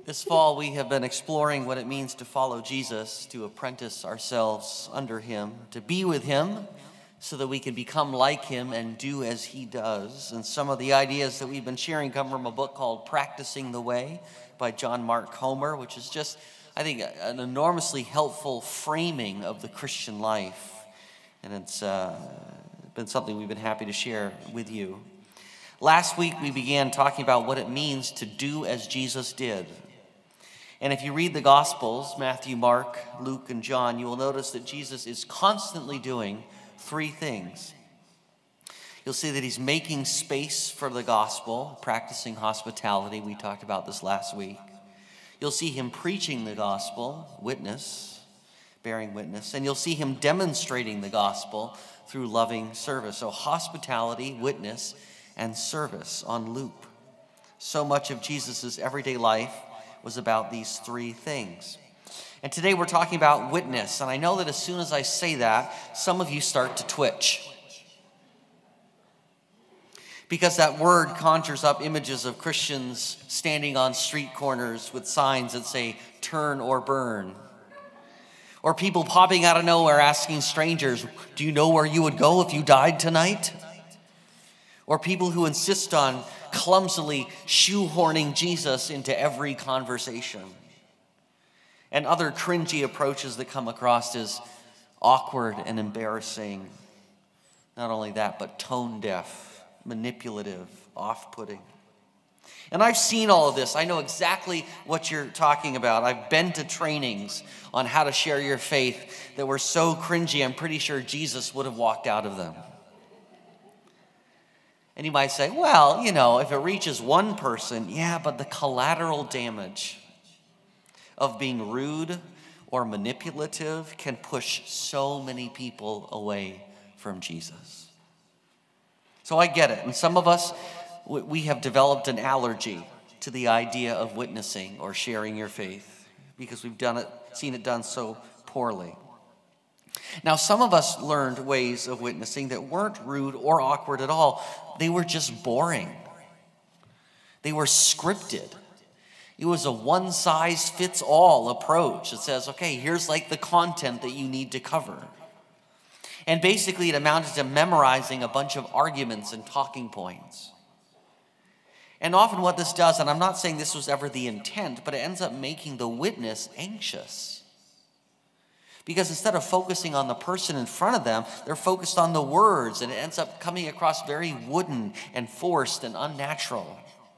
This fall, we have been exploring what it means to follow Jesus, to apprentice ourselves under him, to be with him so that we can become like him and do as he does. And some of the ideas that we've been sharing come from a book called Practicing the Way by John Mark Comer, which is just, I think, an enormously helpful framing of the Christian life. And it's been something we've been happy to share with you. Last week, we began talking about what it means to do as Jesus did. And if you read the Gospels, Matthew, Mark, Luke, and John, you will notice that Jesus is constantly doing three things. You'll see that he's making space for the gospel, practicing hospitality. We talked about this last week. You'll see him preaching the gospel, bearing witness. And you'll see him demonstrating the gospel through loving service. So hospitality, witness, and service on loop. So much of Jesus' everyday life was about these three things. And today we're talking about witness. And I know that as soon as I say that, some of you start to twitch. Because that word conjures up images of Christians standing on street corners with signs that say, turn or burn. Or people popping out of nowhere asking strangers, do you know where you would go if you died tonight? Or people who insist on clumsily shoehorning Jesus into every conversation. And other cringy approaches that come across as awkward and embarrassing. Not only that, but tone deaf, manipulative, off-putting. And I've seen all of this. I know exactly what you're talking about. I've been to trainings on how to share your faith that were so cringy, I'm pretty sure Jesus would have walked out of them. And you might say, well, if it reaches one person, yeah, but the collateral damage of being rude or manipulative can push so many people away from Jesus. So I get it. And some of us, we have developed an allergy to the idea of witnessing or sharing your faith because we've seen it done so poorly. Now, some of us learned ways of witnessing that weren't rude or awkward at all. They were just boring. They were scripted. It was a one-size-fits-all approach. It says, okay, here's like the content that you need to cover. And basically it amounted to memorizing a bunch of arguments and talking points. And often what this does, and I'm not saying this was ever the intent, but it ends up making the witness anxious. Because instead of focusing on the person in front of them, they're focused on the words, and it ends up coming across very wooden and forced and unnatural.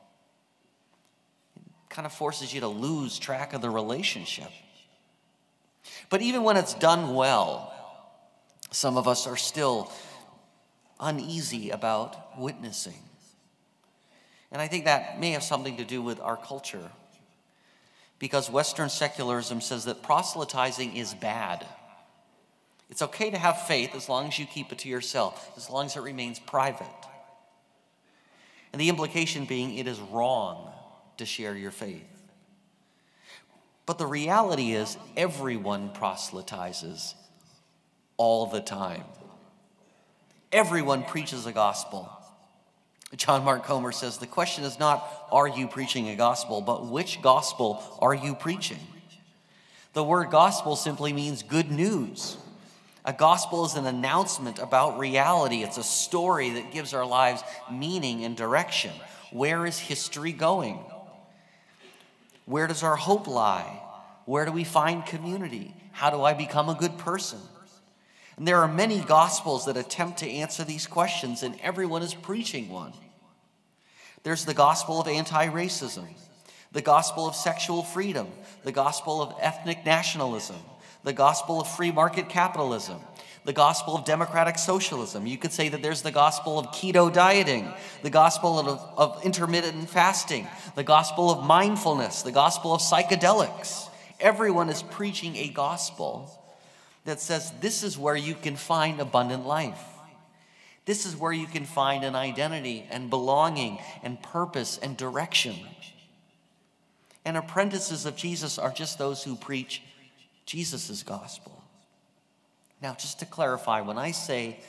It kind of forces you to lose track of the relationship. But even when it's done well, some of us are still uneasy about witnessing. And I think that may have something to do with our culture. Because Western secularism says that proselytizing is bad. It's okay to have faith as long as you keep it to yourself, as long as it remains private. And the implication being it is wrong to share your faith. But the reality is everyone proselytizes all the time. Everyone preaches a gospel. John Mark Comer says, the question is not, are you preaching a gospel, but which gospel are you preaching? The word gospel simply means good news. A gospel is an announcement about reality. It's a story that gives our lives meaning and direction. Where is history going? Where does our hope lie? Where do we find community? How do I become a good person? And there are many gospels that attempt to answer these questions, and everyone is preaching one. There's the gospel of anti-racism, the gospel of sexual freedom, the gospel of ethnic nationalism, the gospel of free market capitalism, the gospel of democratic socialism. You could say that there's the gospel of keto dieting, the gospel of intermittent fasting, the gospel of mindfulness, the gospel of psychedelics. Everyone is preaching a gospel that says this is where you can find abundant life. This is where you can find an identity and belonging and purpose and direction. And apprentices of Jesus are just those who preach Jesus' gospel. Now, just to clarify, when I say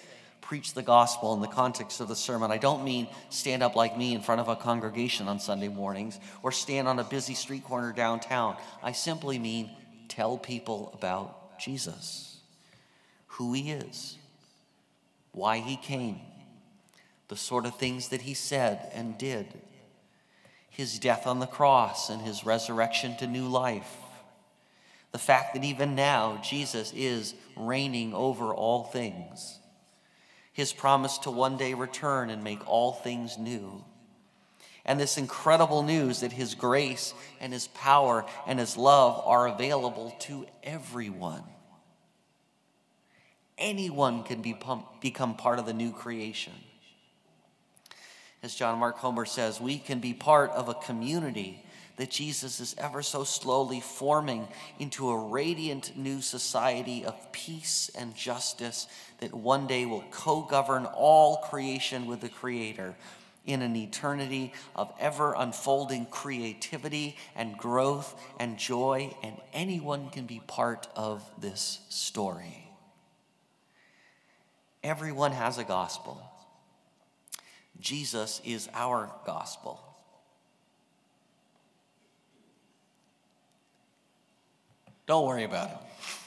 preach the gospel in the context of the sermon, I don't mean stand up like me in front of a congregation on Sunday mornings or stand on a busy street corner downtown. I simply mean tell people about Jesus, who he is, why he came, the sort of things that he said and did, his death on the cross and his resurrection to new life, the fact that even now Jesus is reigning over all things, his promise to one day return and make all things new, and this incredible news that his grace and his power and his love are available to everyone. Anyone can become part of the new creation. As John Mark Comer says, we can be part of a community that Jesus is ever so slowly forming into a radiant new society of peace and justice that one day will co-govern all creation with the Creator in an eternity of ever unfolding creativity and growth and joy, and anyone can be part of this story. Everyone has a gospel. Jesus is our gospel. Don't worry about it.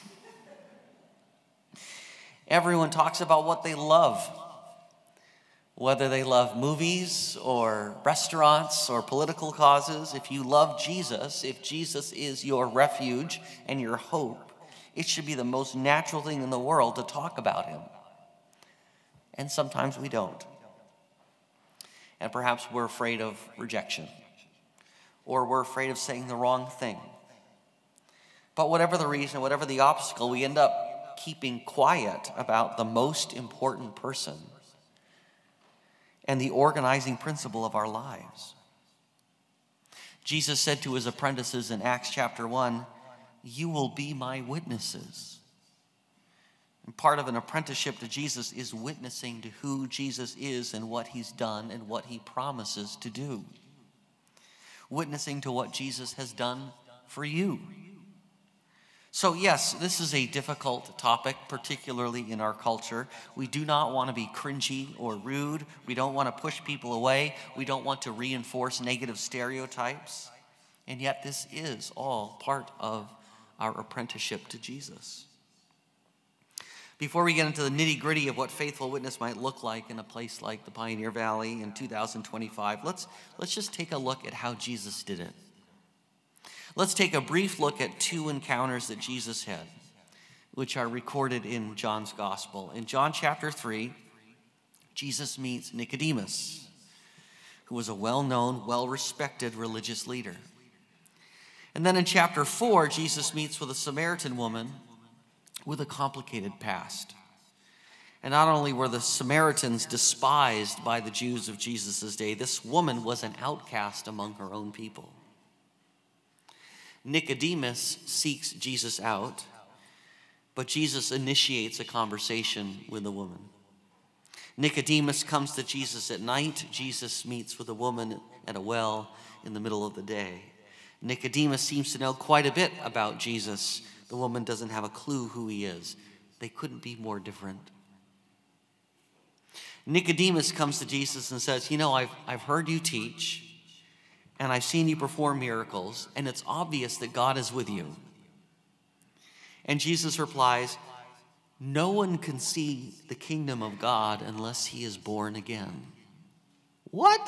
Everyone talks about what they love, whether they love movies or restaurants or political causes. If you love Jesus, if Jesus is your refuge and your hope, it should be the most natural thing in the world to talk about him. And sometimes we don't. And perhaps we're afraid of rejection, or we're afraid of saying the wrong thing. But whatever the reason, whatever the obstacle, we end up keeping quiet about the most important person and the organizing principle of our lives. Jesus said to his apprentices in Acts chapter 1, "You will be my witnesses." And part of an apprenticeship to Jesus is witnessing to who Jesus is and what he's done and what he promises to do. Witnessing to what Jesus has done for you. So yes, this is a difficult topic, particularly in our culture. We do not want to be cringy or rude. We don't want to push people away. We don't want to reinforce negative stereotypes. And yet this is all part of our apprenticeship to Jesus. Before we get into the nitty-gritty of what faithful witness might look like in a place like the Pioneer Valley in 2025, let's just take a look at how Jesus did it. Let's take a brief look at two encounters that Jesus had, which are recorded in John's Gospel. In John chapter 3, Jesus meets Nicodemus, who was a well-known, well-respected religious leader. And then in chapter 4, Jesus meets with a Samaritan woman with a complicated past. And not only were the Samaritans despised by the Jews of Jesus' day, this woman was an outcast among her own people. Nicodemus seeks Jesus out, but Jesus initiates a conversation with the woman. Nicodemus comes to Jesus at night. Jesus meets with a woman at a well in the middle of the day. Nicodemus seems to know quite a bit about Jesus. The woman doesn't have a clue who he is. They couldn't be more different. Nicodemus comes to Jesus and says, I've heard you teach, and I've seen you perform miracles, and it's obvious that God is with you. And Jesus replies, no one can see the kingdom of God unless he is born again. What?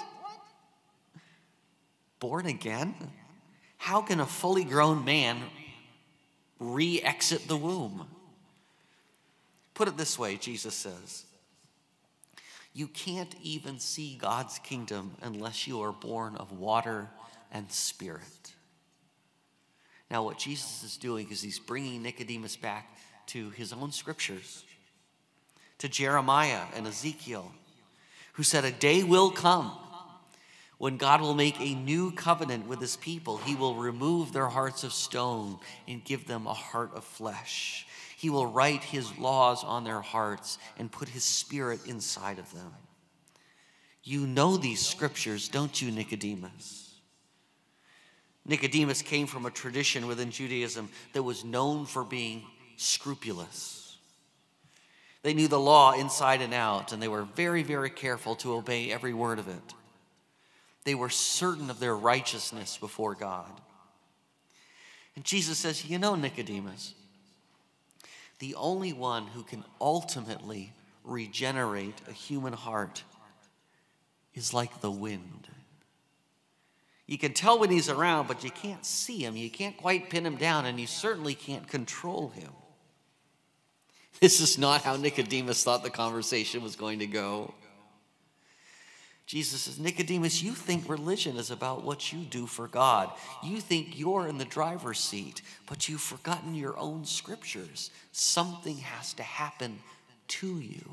Born again? How can a fully grown man re-exit the womb? Put it this way, Jesus says, you can't even see God's kingdom unless you are born of water and spirit. Now, what Jesus is doing is he's bringing Nicodemus back to his own scriptures, to Jeremiah and Ezekiel, who said a day will come when God will make a new covenant with his people. He will remove their hearts of stone and give them a heart of flesh. He will write his laws on their hearts and put his spirit inside of them. You know these scriptures, don't you, Nicodemus? Nicodemus came from a tradition within Judaism that was known for being scrupulous. They knew the law inside and out, and they were very, very careful to obey every word of it. They were certain of their righteousness before God. And Jesus says, you know, Nicodemus, the only one who can ultimately regenerate a human heart is like the wind. You can tell when he's around, but you can't see him. You can't quite pin him down, and you certainly can't control him. This is not how Nicodemus thought the conversation was going to go. Jesus says, Nicodemus, you think religion is about what you do for God. You think you're in the driver's seat, but you've forgotten your own scriptures. Something has to happen to you.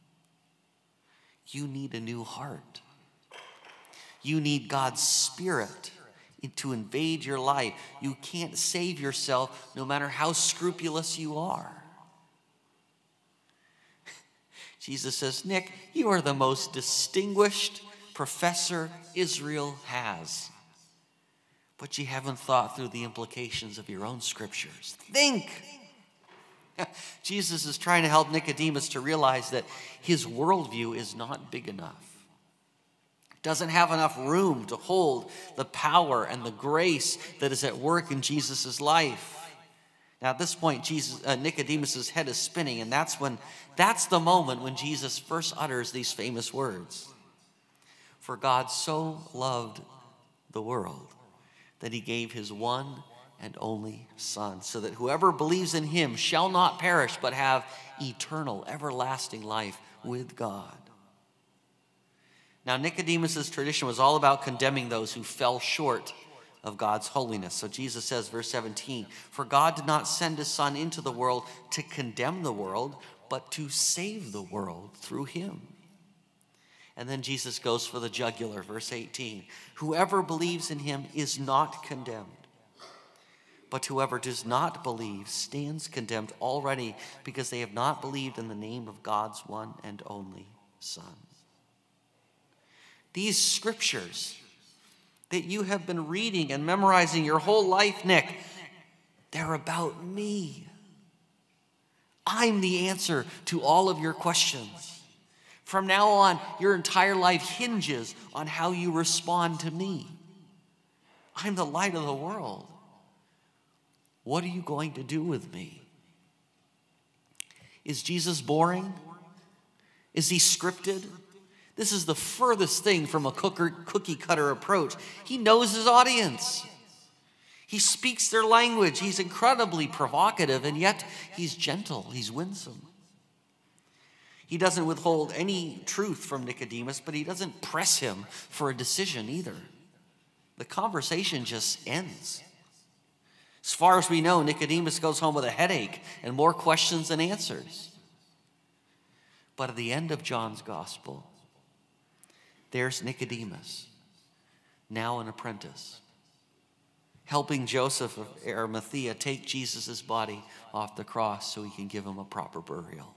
You need a new heart. You need God's Spirit to invade your life. You can't save yourself no matter how scrupulous you are. Jesus says, Nick, you are the most distinguished professor Israel has. But you haven't thought through the implications of your own scriptures. Think! Jesus is trying to help Nicodemus to realize that his worldview is not big enough. Doesn't have enough room to hold the power and the grace that is at work in Jesus' life. Now at this point, Nicodemus' head is spinning, and that's the moment when Jesus first utters these famous words. For God so loved the world that he gave his one and only Son, so that whoever believes in him shall not perish, but have eternal, everlasting life with God. Now, Nicodemus' tradition was all about condemning those who fell short of God's holiness. So Jesus says, verse 17, for God did not send his Son into the world to condemn the world, but to save the world through him. And then Jesus goes for the jugular, verse 18. Whoever believes in him is not condemned, but whoever does not believe stands condemned already, because they have not believed in the name of God's one and only Son. These scriptures that you have been reading and memorizing your whole life, Nick, they're about me. I'm the answer to all of your questions. From now on, your entire life hinges on how you respond to me. I'm the light of the world. What are you going to do with me? Is Jesus boring? Is he scripted? This is the furthest thing from a cookie cutter approach. He knows his audience. He speaks their language. He's incredibly provocative, and yet he's gentle. He's winsome. He doesn't withhold any truth from Nicodemus, but he doesn't press him for a decision either. The conversation just ends. As far as we know, Nicodemus goes home with a headache and more questions than answers. But at the end of John's gospel, there's Nicodemus, now an apprentice, helping Joseph of Arimathea take Jesus' body off the cross so he can give him a proper burial.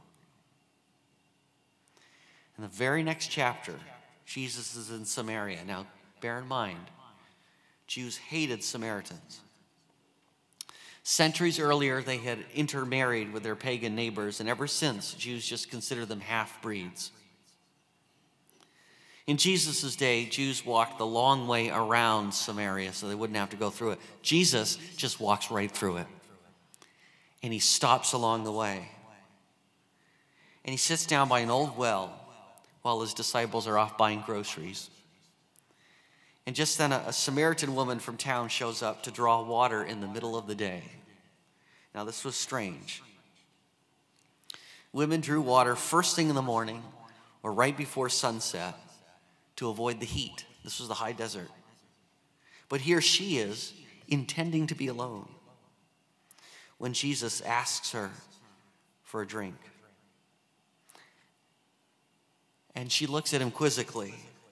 In the very next chapter, Jesus is in Samaria. Now, bear in mind, Jews hated Samaritans. Centuries earlier, they had intermarried with their pagan neighbors, and ever since, Jews just consider them half-breeds. In Jesus' day, Jews walked the long way around Samaria so they wouldn't have to go through it. Jesus just walks right through it. And he stops along the way. And he sits down by an old well while his disciples are off buying groceries. And just then a Samaritan woman from town shows up to draw water in the middle of the day. Now this was strange. Women drew water first thing in the morning or right before sunset to avoid the heat. This was the high desert. But here she is, intending to be alone, when Jesus asks her for a drink. And she looks at him quizzically.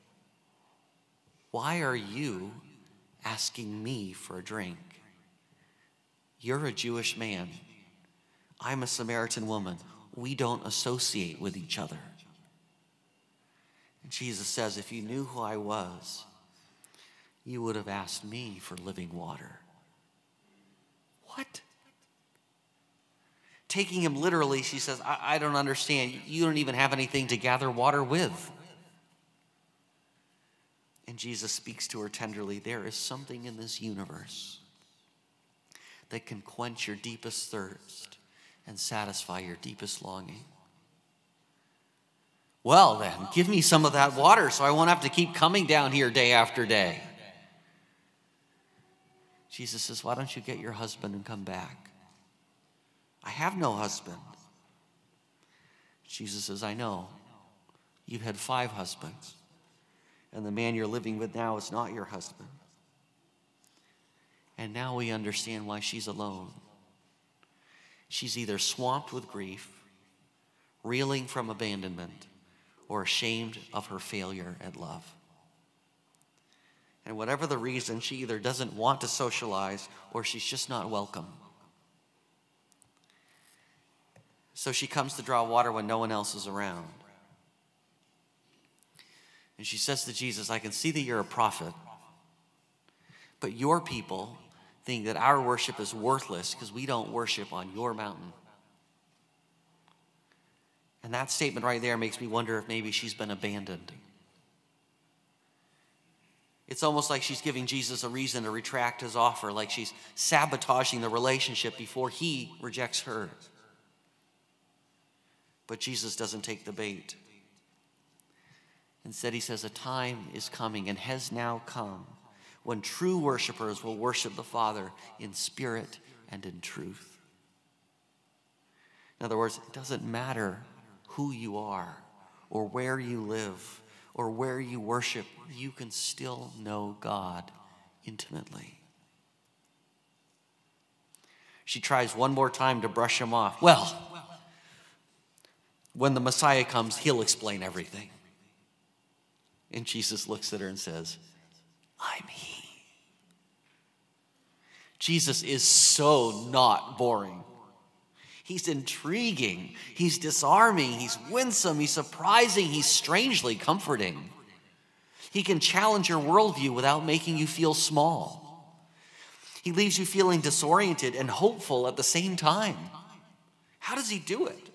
Why are you asking me for a drink? You're a Jewish man. I'm a Samaritan woman. We don't associate with each other. And Jesus says, if you knew who I was, you would have asked me for living water. What? taking him literally, she says, I don't understand. You don't even have anything to gather water with. And Jesus speaks to her tenderly. There is something in this universe that can quench your deepest thirst and satisfy your deepest longing. Well then, give me some of that water so I won't have to keep coming down here day after day. Jesus says, why don't you get your husband and come back? I have no husband. Jesus says, I know. You've had 5 husbands, and the man you're living with now is not your husband. And now we understand why she's alone. She's either swamped with grief, reeling from abandonment, or ashamed of her failure at love. And whatever the reason, she either doesn't want to socialize or she's just not welcome. So she comes to draw water when no one else is around. And she says to Jesus, I can see that you're a prophet, but your people think that our worship is worthless because we don't worship on your mountain. And that statement right there makes me wonder if maybe she's been abandoned. It's almost like she's giving Jesus a reason to retract his offer, like she's sabotaging the relationship before he rejects her. But Jesus doesn't take the bait. Instead, he says, a time is coming and has now come when true worshipers will worship the Father in spirit and in truth. In other words, it doesn't matter who you are or where you live or where you worship, you can still know God intimately. She tries one more time to brush him off. Well, when the Messiah comes, he'll explain everything. And Jesus looks at her and says, I'm he. Jesus is so not boring. He's intriguing, he's disarming, he's winsome, he's surprising, he's strangely comforting. He can challenge your worldview without making you feel small. He leaves you feeling disoriented and hopeful at the same time. How does he do it?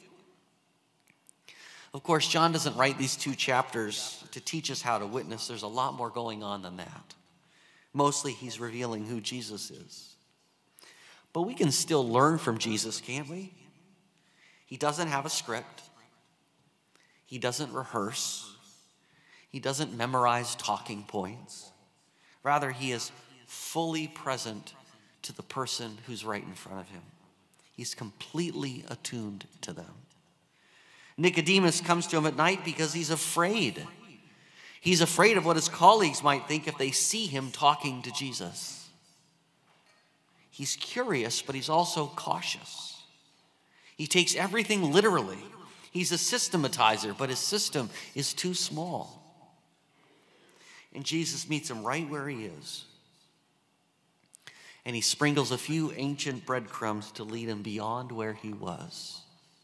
Of course, John doesn't write these 2 chapters to teach us how to witness. There's a lot more going on than that. Mostly he's revealing who Jesus is. But we can still learn from Jesus, can't we? He doesn't have a script. He doesn't rehearse. He doesn't memorize talking points. Rather, he is fully present to the person who's right in front of him. He's completely attuned to them. Nicodemus comes to him at night because he's afraid. He's afraid of what his colleagues might think if they see him talking to Jesus. He's curious, but he's also cautious. He takes everything literally. He's a systematizer, but his system is too small. And Jesus meets him right where he is. And he sprinkles a few ancient breadcrumbs to lead him beyond where he was.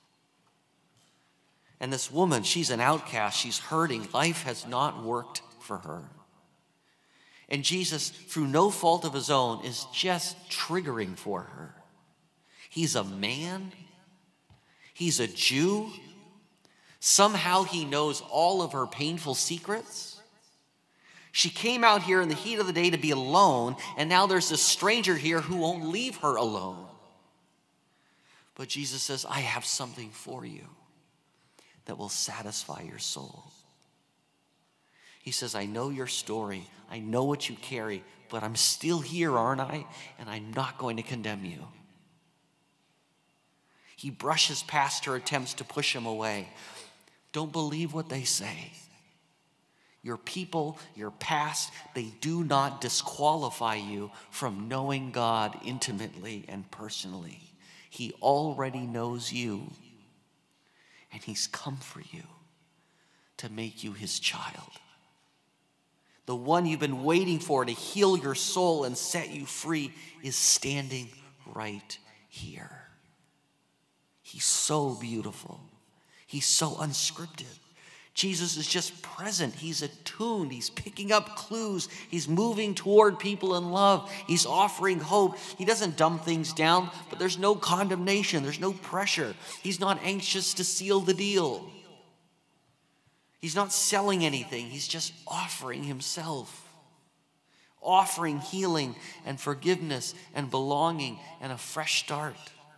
And this woman, she's an outcast. She's hurting. Life has not worked for her. And Jesus, through no fault of his own, is just triggering for her. He's a man. He's a Jew. Somehow he knows all of her painful secrets. She came out here in the heat of the day to be alone, and now there's this stranger here who won't leave her alone. But Jesus says, I have something for you that will satisfy your soul. He says, I know your story. I know what you carry, but I'm still here, aren't I? And I'm not going to condemn you. He brushes past her attempts to push him away. Don't believe what they say. Your people, your past, they do not disqualify you from knowing God intimately and personally. He already knows you, and he's come for you to make you his child. The one you've been waiting for to heal your soul and set you free is standing right here. He's so beautiful. He's so unscripted. Jesus is just present. He's attuned. He's picking up clues. He's moving toward people in love. He's offering hope. He doesn't dumb things down, but there's no condemnation. There's no pressure. He's not anxious to seal the deal. He's not selling anything. He's just offering himself, offering healing and forgiveness and belonging and a fresh start.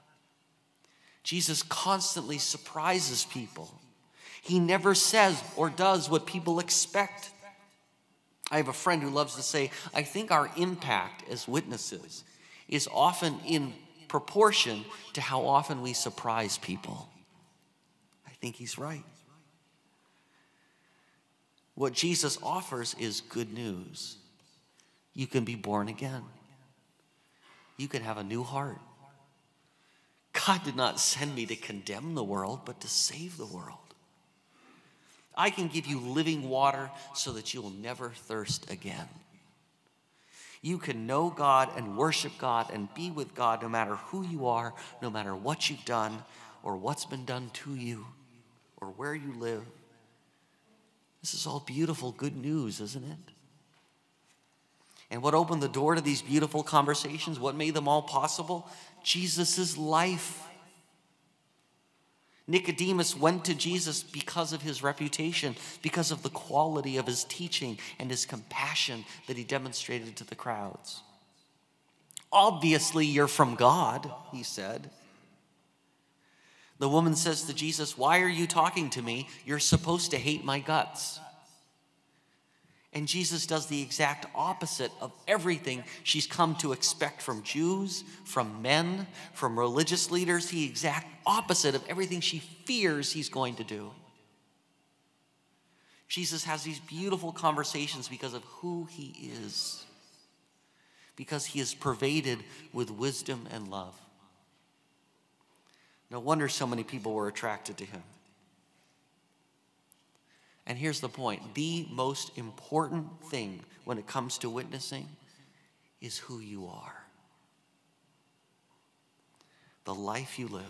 Jesus constantly surprises people. He never says or does what people expect. I have a friend who loves to say, I think our impact as witnesses is often in proportion to how often we surprise people. I think he's right. What Jesus offers is good news. You can be born again. You can have a new heart. God did not send me to condemn the world, but to save the world. I can give you living water so that you will never thirst again. You can know God and worship God and be with God no matter who you are, no matter what you've done or what's been done to you or where you live. This is all beautiful, good news, isn't it? And what opened the door to these beautiful conversations, what made them all possible? Jesus' life. Nicodemus went to Jesus because of his reputation, because of the quality of his teaching and his compassion that he demonstrated to the crowds. Obviously, you're from God, he said. The woman says to Jesus, why are you talking to me? You're supposed to hate my guts. And Jesus does the exact opposite of everything she's come to expect from Jews, from men, from religious leaders. The exact opposite of everything she fears he's going to do. Jesus has these beautiful conversations because of who he is, because he is pervaded with wisdom and love. No wonder so many people were attracted to him. And here's the point. The most important thing when it comes to witnessing is who you are. The life you live.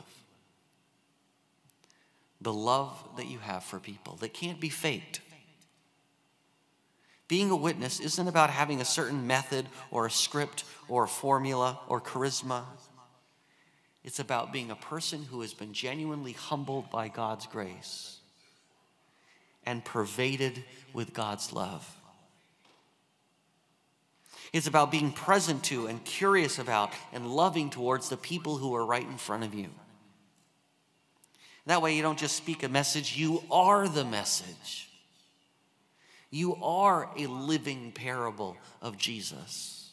The love that you have for people that can't be faked. Being a witness isn't about having a certain method or a script or a formula or charisma. It's about being a person who has been genuinely humbled by God's grace and pervaded with God's love. It's about being present to and curious about and loving towards the people who are right in front of you. That way you don't just speak a message, you are the message. You are a living parable of Jesus.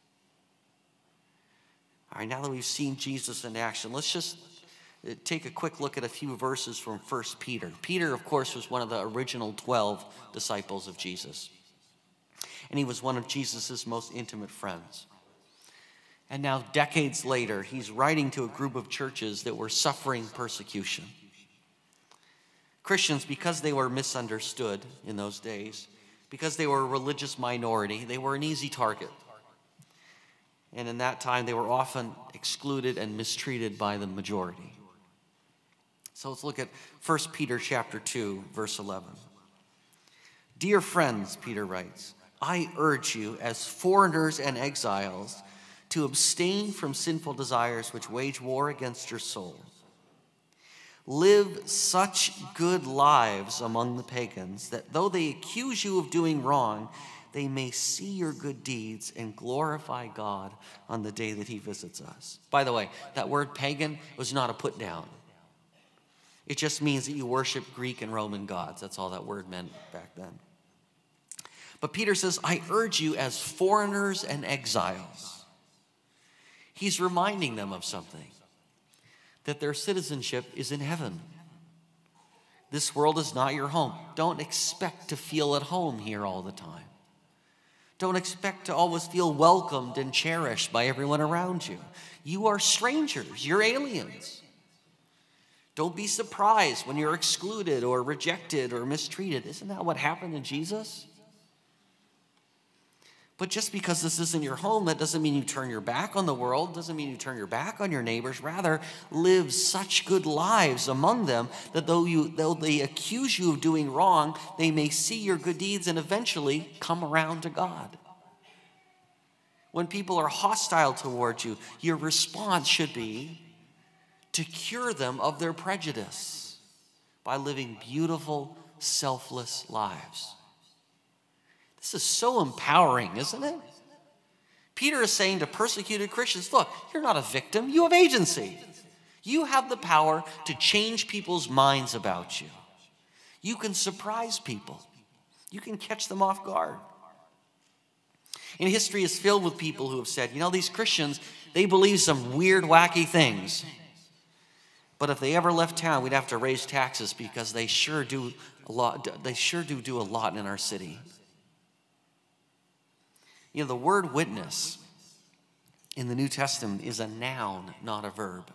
All right, now that we've seen Jesus in action, let's just take a quick look at a few verses from 1 Peter. Peter, of course, was one of the original 12 disciples of Jesus. And he was one of Jesus' most intimate friends. And now, decades later, he's writing to a group of churches that were suffering persecution. Christians, because they were misunderstood in those days, because they were a religious minority, they were an easy target. And in that time, they were often excluded and mistreated by the majority. So let's look at 1 Peter chapter 2, verse 11. Dear friends, Peter writes, I urge you as foreigners and exiles to abstain from sinful desires which wage war against your soul. Live such good lives among the pagans that though they accuse you of doing wrong, they may see your good deeds and glorify God on the day that he visits us. By the way, that word pagan was not a put down. It just means that you worship Greek and Roman gods. That's all that word meant back then. But Peter says, I urge you as foreigners and exiles. He's reminding them of something, that their citizenship is in heaven. This world is not your home. Don't expect to feel at home here all the time. Don't expect to always feel welcomed and cherished by everyone around you. You are strangers. You're aliens. Don't be surprised when you're excluded or rejected or mistreated. Isn't that what happened to Jesus? But just because this isn't your home, that doesn't mean you turn your back on the world, doesn't mean you turn your back on your neighbors. Rather, live such good lives among them that though they accuse you of doing wrong, they may see your good deeds and eventually come around to God. When people are hostile toward you, your response should be to cure them of their prejudice by living beautiful, selfless lives. This is so empowering, isn't it? Peter is saying to persecuted Christians, look, you're not a victim, you have agency. You have the power to change people's minds about you. You can surprise people. You can catch them off guard. And history is filled with people who have said, these Christians, they believe some weird, wacky things. But if they ever left town, we'd have to raise taxes because they sure do a lot. They sure do a lot in our city. The word witness in the New Testament is a noun, not a verb.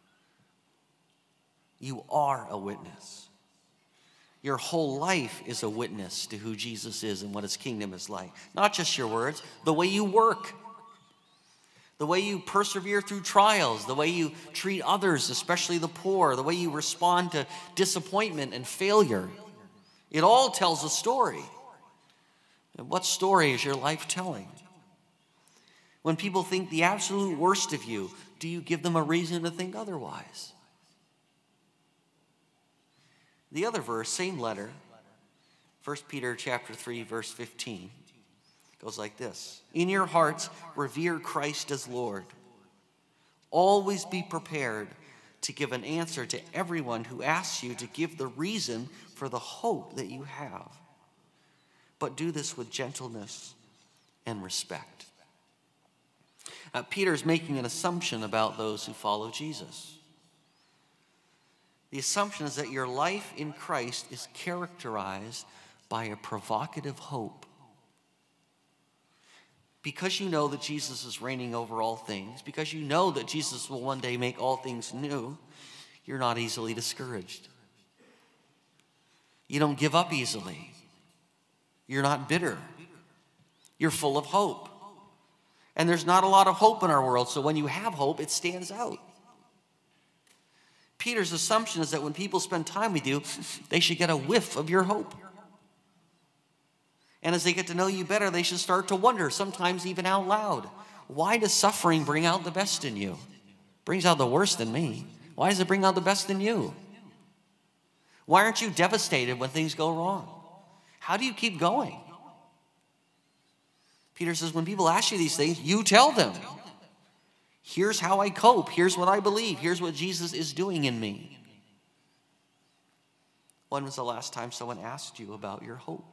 You are a witness. Your whole life is a witness to who Jesus is and what his kingdom is like. Not just your words, the way you work, the way you persevere through trials, the way you treat others, especially the poor, the way you respond to disappointment and failure. It all tells a story. And what story is your life telling? When people think the absolute worst of you, do you give them a reason to think otherwise? The other verse, same letter, 1 Peter chapter 3, verse 15, goes like this. In your hearts, revere Christ as Lord. Always be prepared to give an answer to everyone who asks you to give the reason for the hope that you have. But do this with gentleness and respect. Peter's making an assumption about those who follow Jesus. The assumption is that your life in Christ is characterized by a provocative hope. Because you know that Jesus is reigning over all things, because you know that Jesus will one day make all things new, you're not easily discouraged. You don't give up easily. You're not bitter. You're full of hope. And there's not a lot of hope in our world, so when you have hope, it stands out. Peter's assumption is that when people spend time with you, they should get a whiff of your hope. And as they get to know you better, they should start to wonder, sometimes even out loud, why does suffering bring out the best in you? It brings out the worst in me. Why does it bring out the best in you? Why aren't you devastated when things go wrong? How do you keep going? Peter says, when people ask you these things, you tell them. Here's how I cope. Here's what I believe. Here's what Jesus is doing in me. When was the last time someone asked you about your hope?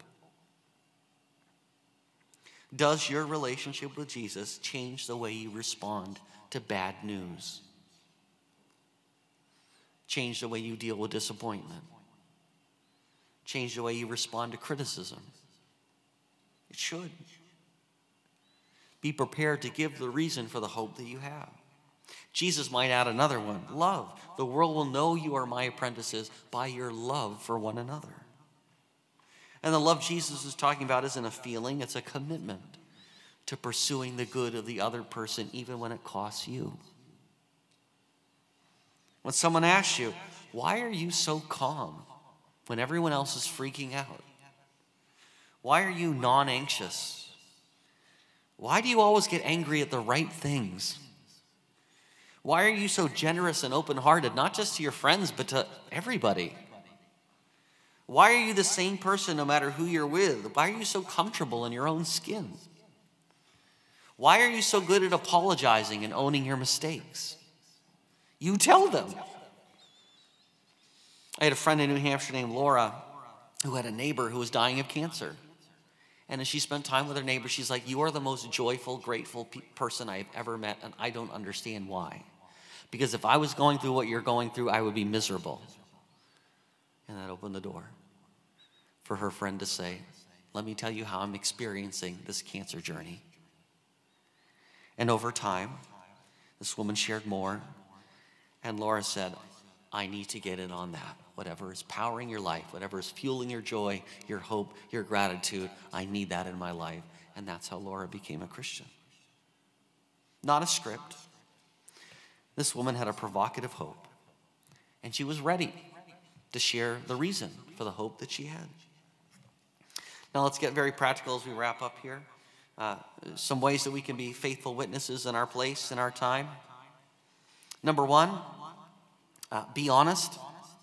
Does your relationship with Jesus change the way you respond to bad news? Change the way you deal with disappointment? Change the way you respond to criticism? It should. Be prepared to give the reason for the hope that you have. Jesus might add another one, love. The world will know you are my apprentices by your love for one another. And the love Jesus is talking about isn't a feeling, it's a commitment to pursuing the good of the other person, even when it costs you. When someone asks you, why are you so calm when everyone else is freaking out? Why are you non-anxious? Why do you always get angry at the right things? Why are you so generous and open-hearted, not just to your friends, but to everybody? Why are you the same person no matter who you're with? Why are you so comfortable in your own skin? Why are you so good at apologizing and owning your mistakes? You tell them. I had a friend in New Hampshire named Laura who had a neighbor who was dying of cancer. And as she spent time with her neighbor, she's like, you are the most joyful, grateful person I've ever met, and I don't understand why. Because if I was going through what you're going through, I would be miserable. And that opened the door for her friend to say, let me tell you how I'm experiencing this cancer journey. And over time, this woman shared more, and Laura said, I need to get in on that. Whatever is powering your life, whatever is fueling your joy, your hope, your gratitude, I need that in my life. And that's how Laura became a Christian. Not a script. This woman had a provocative hope, and she was ready to share the reason for the hope that she had. Now let's get very practical as we wrap up here. Some ways that we can be faithful witnesses in our place, in our time. Number one, be honest.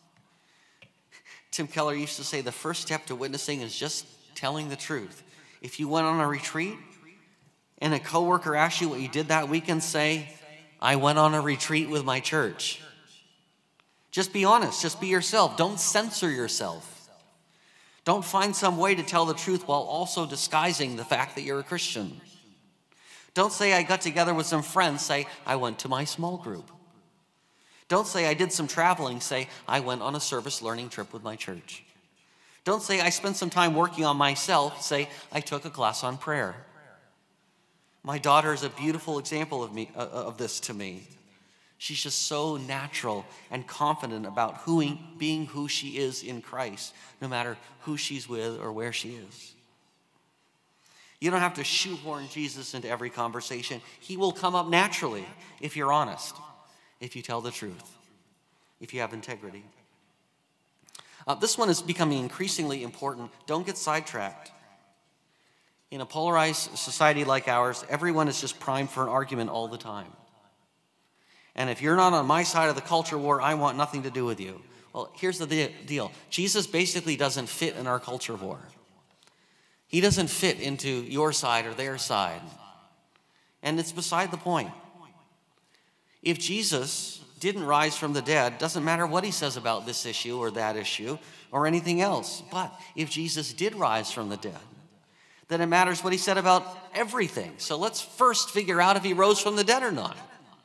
Tim Keller used to say the first step to witnessing is just telling the truth. If you went on a retreat and a coworker asked you what you did that weekend, say, I went on a retreat with my church. Just be honest. Just be yourself. Don't censor yourself. Don't find some way to tell the truth while also disguising the fact that you're a Christian. Don't say, I got together with some friends. Say, I went to my small group. Don't say, I did some traveling. Say, I went on a service learning trip with my church. Don't say, I spent some time working on myself. Say, I took a class on prayer. My daughter is a beautiful example of this to me. She's just so natural and confident about being who she is in Christ, no matter who she's with or where she is. You don't have to shoehorn Jesus into every conversation. He will come up naturally if you're honest, if you tell the truth, if you have integrity. This one is becoming increasingly important. Don't get sidetracked. In a polarized society like ours, everyone is just primed for an argument all the time. And if you're not on my side of the culture war, I want nothing to do with you. Well, here's the deal. Jesus basically doesn't fit in our culture war. He doesn't fit into your side or their side. And it's beside the point. If Jesus didn't rise from the dead, doesn't matter what he says about this issue or that issue or anything else. But if Jesus did rise from the dead, then it matters what he said about everything. So let's first figure out if he rose from the dead or not.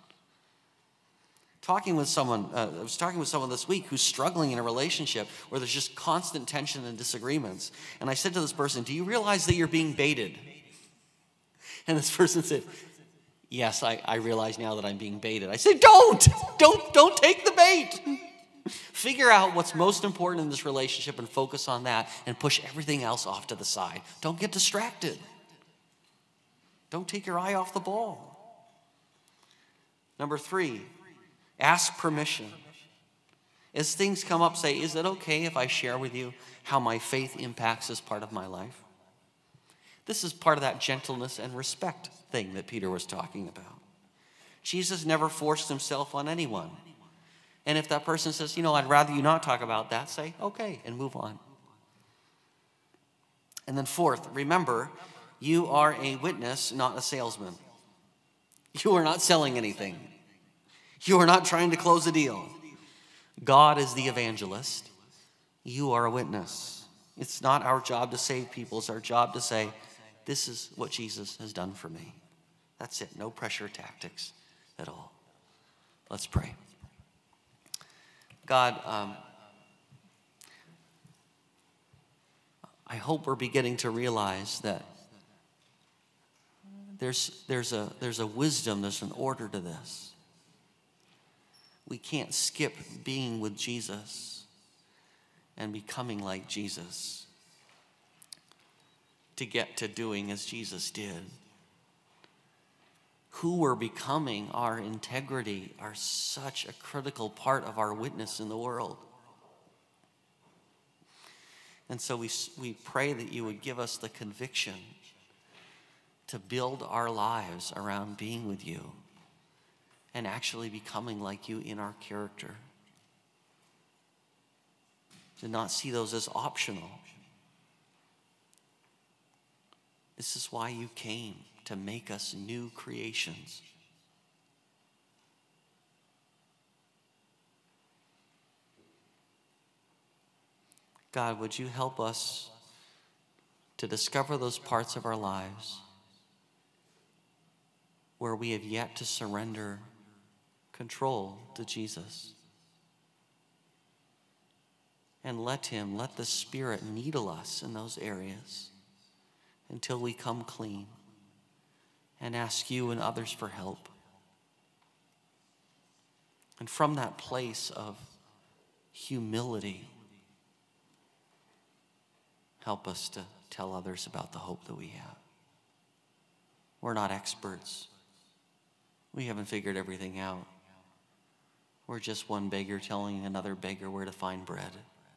I was talking with someone this week who's struggling in a relationship where there's just constant tension and disagreements. And I said to this person, do you realize that you're being baited? And this person said, yes, I realize now that I'm being baited. I said, don't take the bait. Figure out what's most important in this relationship and focus on that and push everything else off to the side. Don't get distracted. Don't take your eye off the ball. Number 3, ask permission. As things come up, say, is it okay if I share with you how my faith impacts this part of my life? This is part of that gentleness and respect thing that Peter was talking about. Jesus never forced himself on anyone. And if that person says, I'd rather you not talk about that, say, okay, and move on. And then 4th, remember, you are a witness, not a salesman. You are not selling anything. You are not trying to close a deal. God is the evangelist. You are a witness. It's not our job to save people. It's our job to say, this is what Jesus has done for me. That's it. No pressure tactics at all. Let's pray. God, I hope we're beginning to realize that there's a wisdom, there's an order to this. We can't skip being with Jesus and becoming like Jesus to get to doing as Jesus did. Who we're becoming, our integrity, are such a critical part of our witness in the world. And so we pray that you would give us the conviction to build our lives around being with you and actually becoming like you in our character. To not see those as optional. This is why you came, to make us new creations. God, would you help us to discover those parts of our lives where we have yet to surrender control to Jesus? And let the Spirit needle us in those areas until we come clean and ask you and others for help. And from that place of humility, help us to tell others about the hope that we have. We're not experts. We haven't figured everything out. We're just one beggar telling another beggar where to find bread.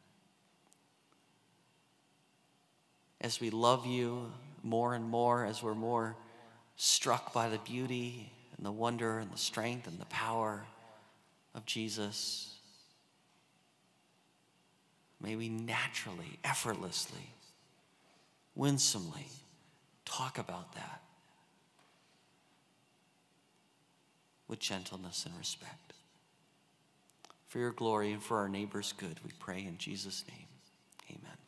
As we love you more and more, as we're more struck by the beauty and the wonder and the strength and the power of Jesus, may we naturally, effortlessly, winsomely talk about that with gentleness and respect. For your glory and for our neighbor's good, we pray in Jesus' name. Amen.